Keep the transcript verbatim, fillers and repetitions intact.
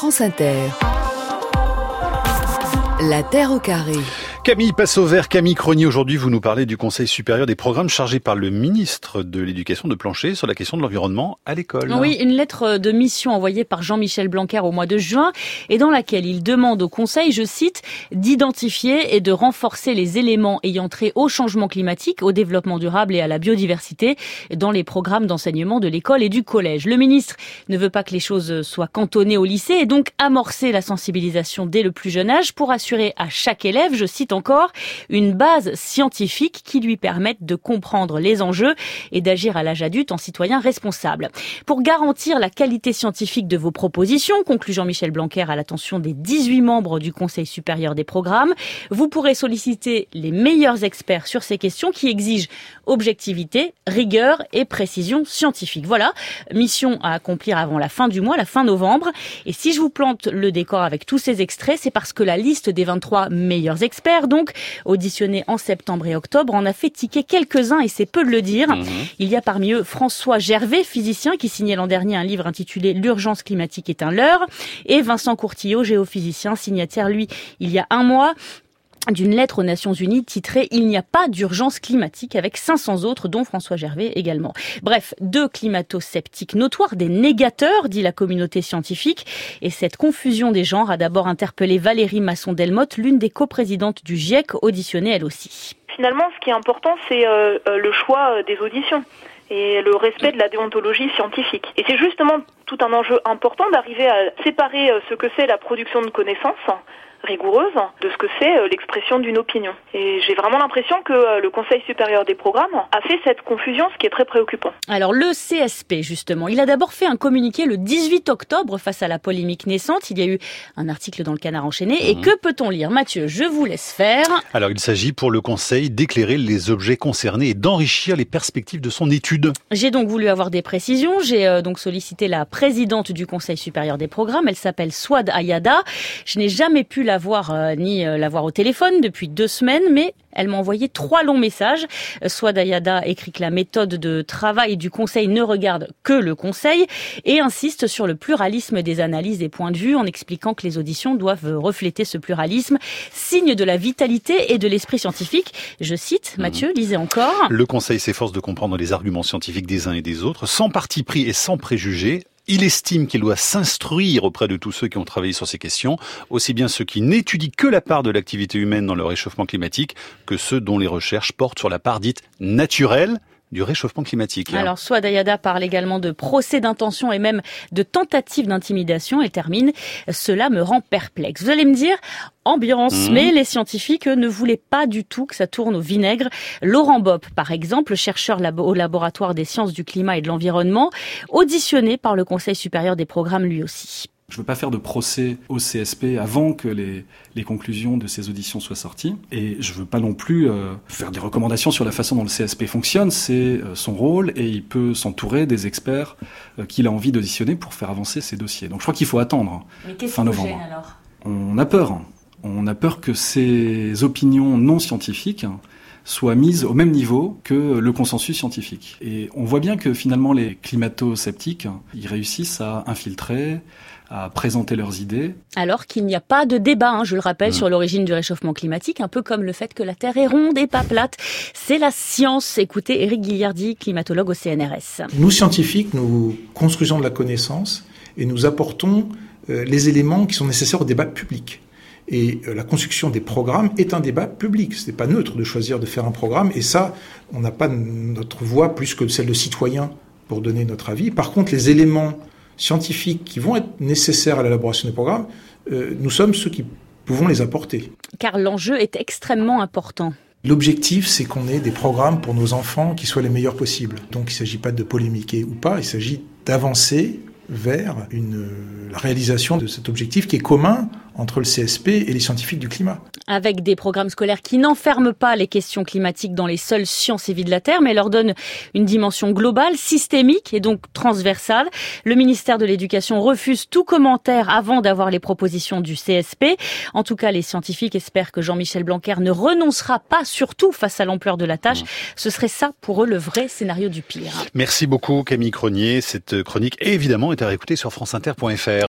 France Inter. La Terre au carré. Camille passe au vert. Camille Cronier, aujourd'hui vous nous parlez du Conseil supérieur des programmes chargé par le ministre de l'Éducation de plancher sur la question de l'environnement à l'école. Oui, une lettre de mission envoyée par Jean-Michel Blanquer au mois de juin et dans laquelle il demande au Conseil, je cite, d'identifier et de renforcer les éléments ayant trait au changement climatique, au développement durable et à la biodiversité dans les programmes d'enseignement de l'école et du collège. Le ministre ne veut pas que les choses soient cantonnées au lycée et donc amorcer la sensibilisation dès le plus jeune âge pour assurer à chaque élève, je cite encore, une base scientifique qui lui permette de comprendre les enjeux et d'agir à l'âge adulte en citoyen responsable. Pour garantir la qualité scientifique de vos propositions, conclut Jean-Michel Blanquer à l'attention des dix-huit membres du Conseil supérieur des programmes, vous pourrez solliciter les meilleurs experts sur ces questions qui exigent objectivité, rigueur et précision scientifique. Voilà, mission à accomplir avant la fin du mois, la fin novembre. Et si je vous plante le décor avec tous ces extraits, c'est parce que la liste des vingt-trois meilleurs experts, donc auditionné en septembre et octobre, en a fait tiquer quelques-uns et c'est peu de le dire. Mmh. Il y a parmi eux François Gervais, physicien, qui signait l'an dernier un livre intitulé L'urgence climatique est un leurre, et Vincent Courtillot, géophysicien, signataire, lui, il y a un mois, d'une lettre aux Nations Unies titrée « Il n'y a pas d'urgence climatique » avec cinq cents autres, dont François Gervais également. Bref, deux climato-sceptiques notoires, des négateurs, dit la communauté scientifique. Et cette confusion des genres a d'abord interpellé Valérie Masson-Delmotte, l'une des coprésidentes du GIEC, auditionnée elle aussi. Finalement, ce qui est important, c'est euh, le choix des auditions et le respect de la déontologie scientifique. Et c'est justement tout un enjeu important d'arriver à séparer ce que c'est la production de connaissances rigoureuse de ce que c'est l'expression d'une opinion. Et j'ai vraiment l'impression que le Conseil supérieur des programmes a fait cette confusion, ce qui est très préoccupant. Alors le C S P, justement, il a d'abord fait un communiqué le dix-huit octobre face à la polémique naissante. Il y a eu un article dans le Canard enchaîné. Mmh. Et que peut-on lire? Mathieu, je vous laisse faire. Alors il s'agit pour le Conseil d'éclairer les objets concernés et d'enrichir les perspectives de son étude. J'ai donc voulu avoir des précisions. J'ai euh, donc sollicité la présidente du Conseil supérieur des programmes. Elle s'appelle Souad Ayada. Je n'ai jamais pu la voir euh, ni euh, la voir au téléphone depuis deux semaines, mais elle m'a envoyé trois longs messages. Souad Ayada écrit que la méthode de travail du Conseil ne regarde que le Conseil et insiste sur le pluralisme des analyses et points de vue en expliquant que les auditions doivent refléter ce pluralisme, signe de la vitalité et de l'esprit scientifique. Je cite, Mathieu, mmh. lisez encore. Le Conseil s'efforce de comprendre les arguments scientifiques des uns et des autres, sans parti pris et sans préjugés. Il estime qu'il doit s'instruire auprès de tous ceux qui ont travaillé sur ces questions, aussi bien ceux qui n'étudient que la part de l'activité humaine dans le réchauffement climatique que ceux dont les recherches portent sur la part dite naturelle du réchauffement climatique. Alors, Souad Ayada parle également de procès d'intention et même de tentative d'intimidation et termine « Cela me rend perplexe ». Vous allez me dire, ambiance, mmh. mais les scientifiques eux, ne voulaient pas du tout que ça tourne au vinaigre. Laurent Bopp, par exemple, chercheur au laboratoire des sciences du climat et de l'environnement, auditionné par le Conseil supérieur des programmes lui aussi. Je ne veux pas faire de procès au C S P avant que les, les conclusions de ces auditions soient sorties. Et je ne veux pas non plus euh, faire des recommandations sur la façon dont le C S P fonctionne. C'est euh, son rôle et il peut s'entourer des experts euh, qu'il a envie d'auditionner pour faire avancer ses dossiers. Donc je crois qu'il faut attendre Mais qu'est-ce fin qui novembre. Vous gêne, alors ? On a peur. On a peur que ces opinions non scientifiques soient mises au même niveau que le consensus scientifique. Et on voit bien que finalement les climato-sceptiques, ils réussissent à infiltrer, à présenter leurs idées. Alors qu'il n'y a pas de débat, hein, je le rappelle, mmh. sur l'origine du réchauffement climatique, un peu comme le fait que la Terre est ronde et pas plate. C'est la science. Écoutez Éric Guilliardi, climatologue au C N R S. Nous, scientifiques, nous construisons de la connaissance et nous apportons euh, les éléments qui sont nécessaires au débat public. Et euh, la construction des programmes est un débat public. Ce n'est pas neutre de choisir de faire un programme. Et ça, on n'a pas notre voix plus que celle de citoyens pour donner notre avis. Par contre, les éléments scientifiques qui vont être nécessaires à l'élaboration des programmes, euh, nous sommes ceux qui pouvons les apporter. Car l'enjeu est extrêmement important. L'objectif, c'est qu'on ait des programmes pour nos enfants qui soient les meilleurs possibles. Donc il ne s'agit pas de polémiquer ou pas, il s'agit d'avancer vers une, la réalisation de cet objectif qui est commun entre le C S P et les scientifiques du climat. Avec des programmes scolaires qui n'enferment pas les questions climatiques dans les seules sciences et vies de la Terre, mais leur donnent une dimension globale, systémique et donc transversale. Le ministère de l'Éducation refuse tout commentaire avant d'avoir les propositions du C S P. En tout cas, les scientifiques espèrent que Jean-Michel Blanquer ne renoncera pas, surtout face à l'ampleur de la tâche. Mmh. Ce serait ça, pour eux, le vrai scénario du pire. Merci beaucoup, Camille Cronier. Cette chronique, évidemment, est à réécouter sur franceinter point fr.